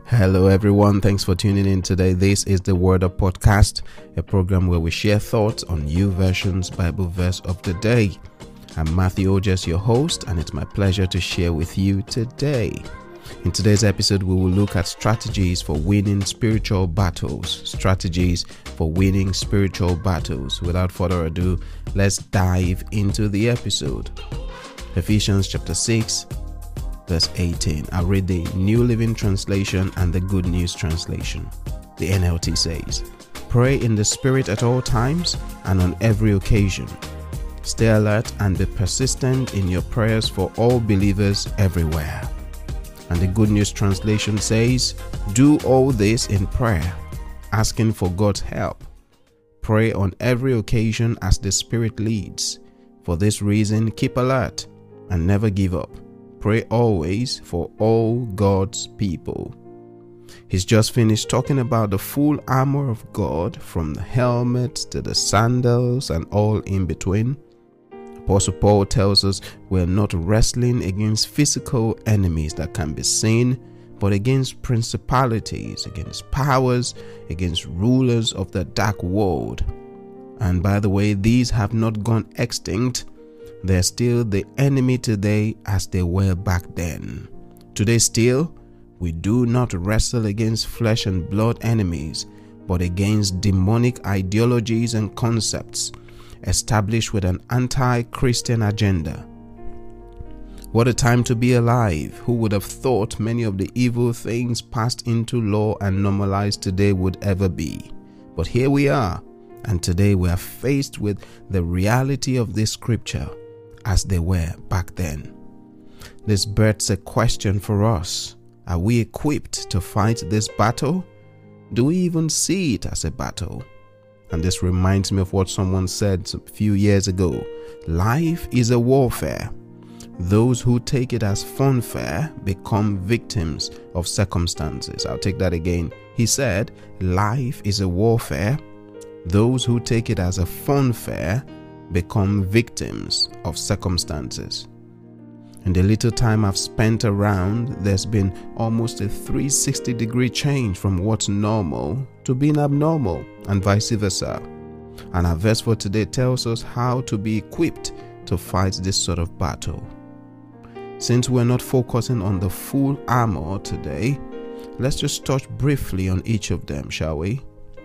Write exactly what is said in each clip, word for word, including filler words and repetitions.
Hello everyone, thanks for tuning in today. This is the Word Up Podcast, a program where we share thoughts on YouVersion's Bible verse of the day. I'm Matthew Ojes, your host, and it's my pleasure to share with you today. In today's episode, we will look at strategies for winning spiritual battles. Strategies for winning spiritual battles. Without further ado, let's dive into the episode. Ephesians chapter six, verse eighteen. I'll read the New Living Translation and the Good News Translation. The N L T says, "Pray in the Spirit at all times and on every occasion. Stay alert and be persistent in your prayers for all believers everywhere." And the Good News Translation says, "Do all this in prayer, asking for God's help. Pray on every occasion as the Spirit leads. For this reason, keep alert and never give up. Pray always for all God's people." He's just finished talking about the full armor of God, from the helmet to the sandals and all in between. Apostle Paul tells us we're not wrestling against physical enemies that can be seen, but against principalities, against powers, against rulers of the dark world. And by the way, these have not gone extinct. They're still the enemy today as they were back then. Today still, we do not wrestle against flesh and blood enemies, but against demonic ideologies and concepts established with an anti-Christian agenda. What a time to be alive. Who would have thought many of the evil things passed into law and normalized today would ever be? But here we are, and today we are faced with the reality of this scripture as they were back then. This births a question for us. Are we equipped to fight this battle? Do we even see it as a battle? And this reminds me of what someone said a few years ago. Life is a warfare. Those who take it as funfair become victims of circumstances. I'll take that again. He said, life is a warfare. Those who take it as a funfair become victims of circumstances. In the little time I've spent around, there's been almost a three hundred sixty degree change from what's normal to being abnormal, and vice versa. And our verse for today tells us how to be equipped to fight this sort of battle. Since we're not focusing on the full armor today, let's just touch briefly on each of them, shall we?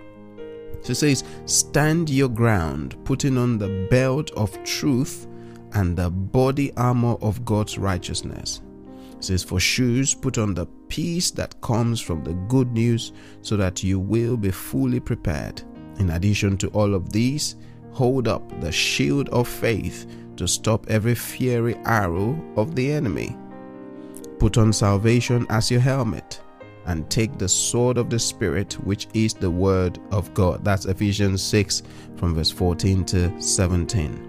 So it says, stand your ground, putting on the belt of truth and the body armor of God's righteousness. It says, for shoes, put on the peace that comes from the good news, so that you will be fully prepared. In addition to all of these, hold up the shield of faith to stop every fiery arrow of the enemy. Put on salvation as your helmet, and take the sword of the Spirit, which is the word of God. That's Ephesians six from verse fourteen to seventeen.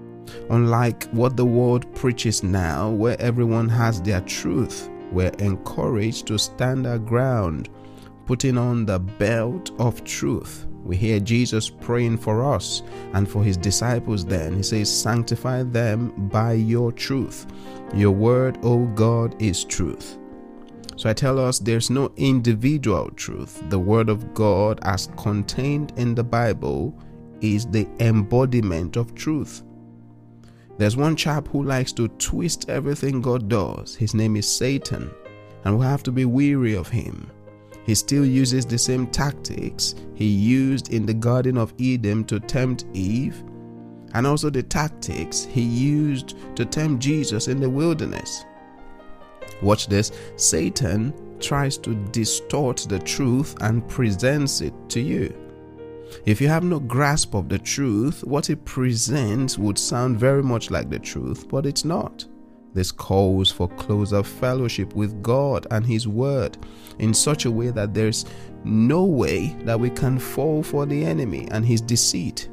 Unlike what the world preaches now, where everyone has their truth, we're encouraged to stand our ground, putting on the belt of truth. We hear Jesus praying for us and for his disciples then. He says, sanctify them by your truth. Your word, O God, is truth. So I tell us there's no individual truth. The word of God, as contained in the Bible, is the embodiment of truth. There's one chap who likes to twist everything God does. His name is Satan, and we have to be weary of him. He still uses the same tactics he used in the Garden of Eden to tempt Eve, and also the tactics he used to tempt Jesus in the wilderness. Watch this. Satan tries to distort the truth and presents it to you. If you have no grasp of the truth, what it presents would sound very much like the truth, but it's not. This calls for closer fellowship with God and his word in such a way that there's no way that we can fall for the enemy and his deceit.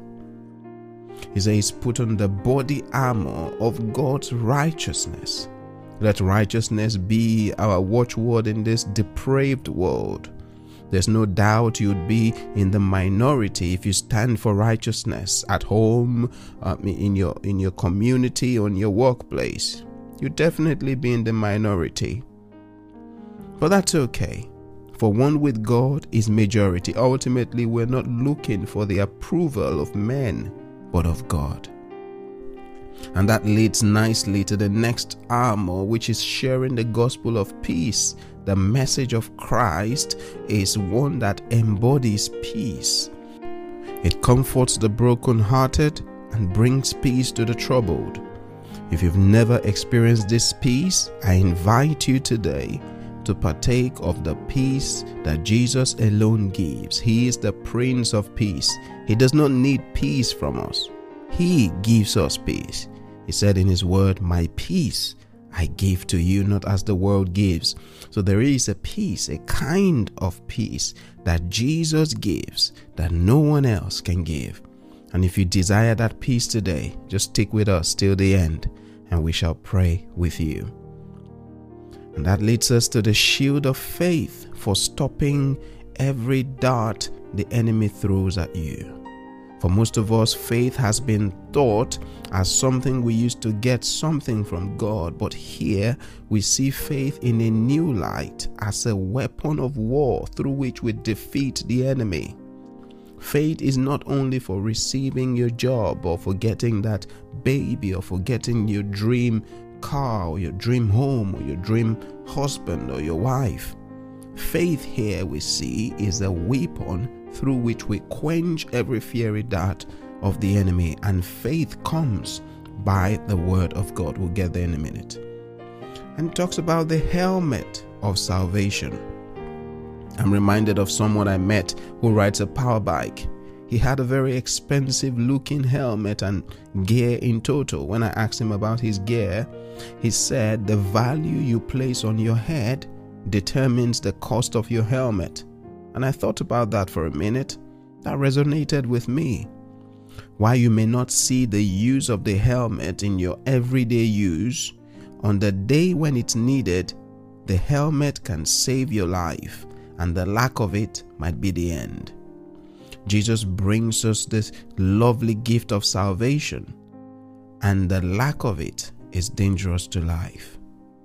He says, put on the body armor of God's righteousness. Let righteousness be our watchword in this depraved world. There's no doubt you'd be in the minority if you stand for righteousness at home, uh, in your in your community, or in your workplace. You'd definitely be in the minority. But that's okay. For one with God is majority. Ultimately, we're not looking for the approval of men, but of God. And that leads nicely to the next armor, which is sharing the gospel of peace. The message of Christ is one that embodies peace. It comforts the brokenhearted and brings peace to the troubled. If you've never experienced this peace, I invite you today to partake of the peace that Jesus alone gives. He is the Prince of Peace. He does not need peace from us. He gives us peace. He said in his word, "My peace I give to you, not as the world gives." So there is a peace, a kind of peace that Jesus gives that no one else can give. And if you desire that peace today, just stick with us till the end and we shall pray with you. And that leads us to the shield of faith for stopping every dart the enemy throws at you. For most of us, faith has been thought as something we used to get something from God, but here we see faith in a new light as a weapon of war through which we defeat the enemy. Faith is not only for receiving your job or for getting that baby or for getting your dream car or your dream home or your dream husband or your wife. Faith here we see is a weapon through which we quench every fiery dart of the enemy, and faith comes by the word of God. We'll get there in a minute. And it talks about the helmet of salvation. I'm reminded of someone I met who rides a power bike. He had a very expensive looking helmet and gear in total. When I asked him about his gear, he said the value you place on your head determines the cost of your helmet. And I thought about that for a minute. That resonated with me. While you may not see the use of the helmet in your everyday use, on the day when it's needed, the helmet can save your life, and the lack of it might be the end. Jesus brings us this lovely gift of salvation, and the lack of it is dangerous to life.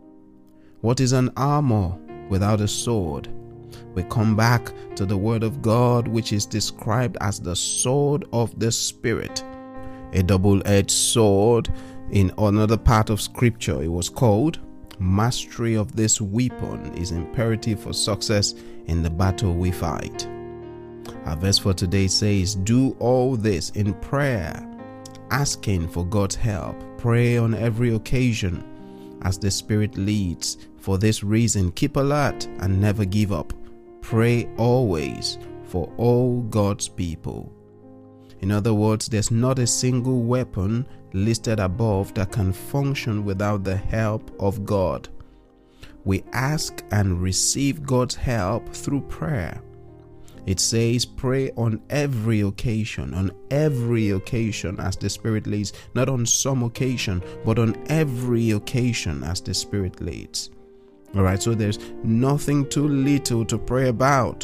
What is an armor without a sword? We come back to the word of God, which is described as the sword of the Spirit, a double-edged sword. In another part of scripture, it was called, "Mastery of this weapon is imperative for success in the battle we fight." Our verse for today says, "Do all this in prayer, asking for God's help. Pray on every occasion as the Spirit leads. For this reason, keep alert and never give up. Pray always for all God's people." In other words, there's not a single weapon listed above that can function without the help of God. We ask and receive God's help through prayer. It says, pray on every occasion, on every occasion as the Spirit leads, not on some occasion, but on every occasion as the Spirit leads. All right, so there's nothing too little to pray about.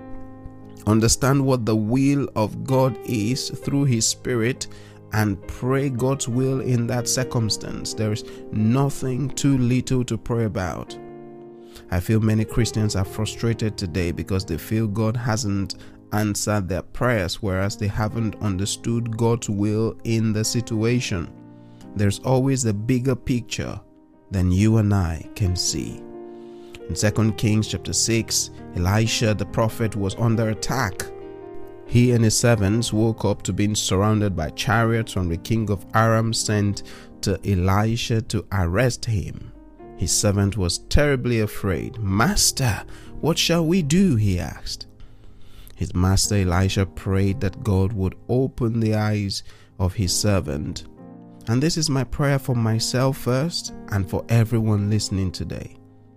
Understand what the will of God is through His Spirit and pray God's will in that circumstance. There is nothing too little to pray about. I feel many Christians are frustrated today because they feel God hasn't answered their prayers, whereas they haven't understood God's will in the situation. There's always a bigger picture than you and I can see. In Second Kings chapter six, Elisha the prophet was under attack. He and his servants woke up to being surrounded by chariots from the king of Aram sent to Elisha to arrest him. His servant was terribly afraid. "Master, what shall we do?" he asked. His master Elisha prayed that God would open the eyes of his servant. And this is my prayer for myself first and for everyone listening today.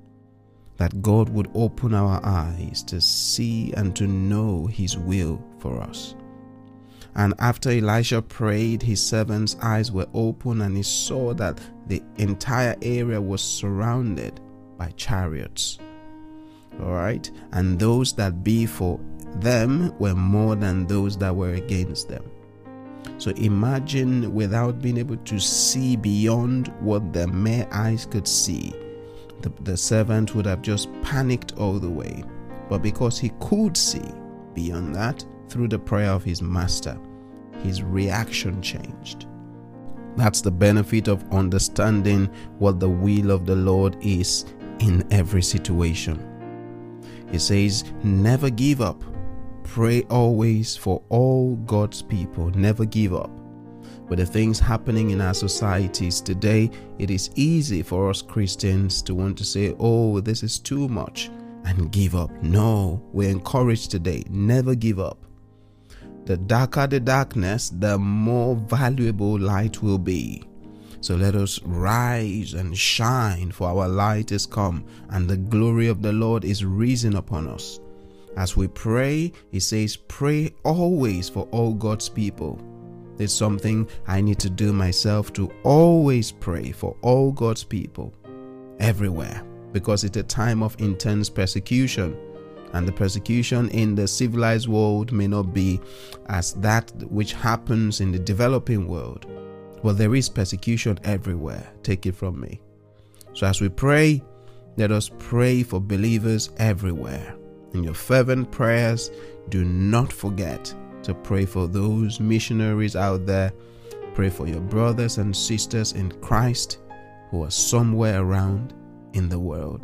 That God would open our eyes to see and to know His will for us. And after Elisha prayed, his servant's eyes were open and he saw that the entire area was surrounded by chariots. All right, and those that be for them were more than those that were against them. So imagine, without being able to see beyond what their mere eyes could see, the, the servant would have just panicked all the way. but because he could see beyond that through the prayer of his master, his reaction changed. That's the benefit of understanding what the will of the Lord is in every situation. He says, never give up. Pray always for all God's people. Never give up. With the things happening in our societies today, it is easy for us Christians to want to say, oh, this is too much, and give up. No, we're encouraged today. Never give up. The darker the darkness, the more valuable light will be. So let us rise and shine, for our light is come, and the glory of the Lord is risen upon us. As we pray, he says, pray always for all God's people. There's something I need to do myself, to always pray for all God's people everywhere, because it's a time of intense persecution. And the persecution in the civilized world may not be as that which happens in the developing world. Well, there is persecution everywhere. Take it from me. So as we pray, let us pray for believers everywhere. In your fervent prayers, do not forget to pray for those missionaries out there. Pray for your brothers and sisters in Christ who are somewhere around in the world.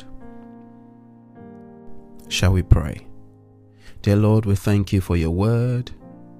Shall we pray? Dear Lord, we thank you for your word.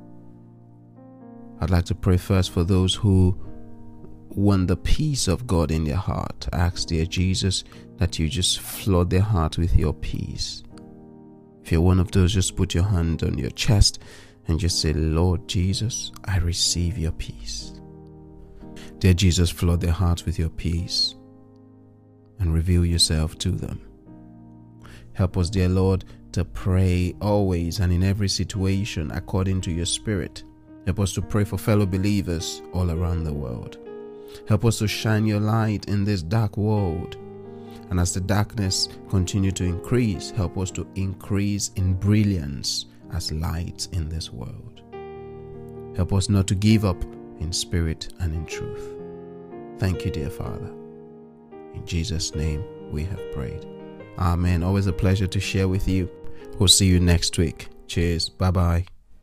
I'd like to pray first for those who want the peace of God in their heart. I ask, dear Jesus, that you just flood their heart with your peace. If you're one of those, just put your hand on your chest and just say, Lord Jesus, I receive your peace. Dear Jesus, flood their hearts with your peace and reveal yourself to them. Help us, dear Lord, to pray always and in every situation according to your Spirit. Help us to pray for fellow believers all around the world. Help us to shine your light in this dark world. And as the darkness continue to increase, help us to increase in brilliance as lights in this world. Help us not to give up in spirit and in truth. Thank you, dear Father. In Jesus' name we have prayed. Amen. Always a pleasure to share with you. We'll see you next week. Cheers. Bye-bye.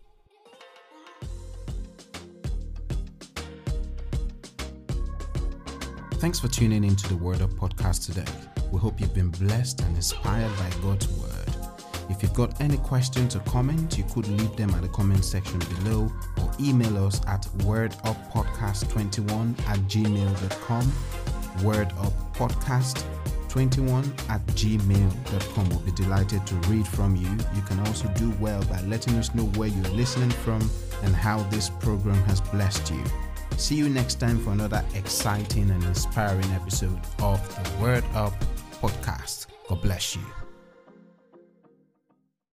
Thanks for tuning into the Word Up podcast today. We hope you've been blessed and inspired by God's Word. If you've got any questions or comments, you could leave them at the comment section below or email us at worduppodcast twenty-one at gmail dot com. worduppodcast twenty-one at gmail dot com. We'll be delighted to read from you. You can also do well by letting us know where you're listening from and how this program has blessed you. See you next time for another exciting and inspiring episode of the Word Up podcast. God bless you.